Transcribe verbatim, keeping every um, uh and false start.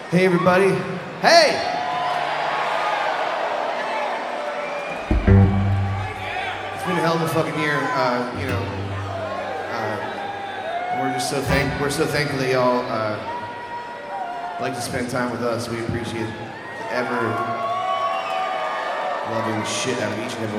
Hey everybody. Hey! It's been a hell of a fucking year, uh, you know. Uh, we're just so thank we're so thankful that y'all uh, like to spend time with us. We appreciate ever loving the shit out of each and every one.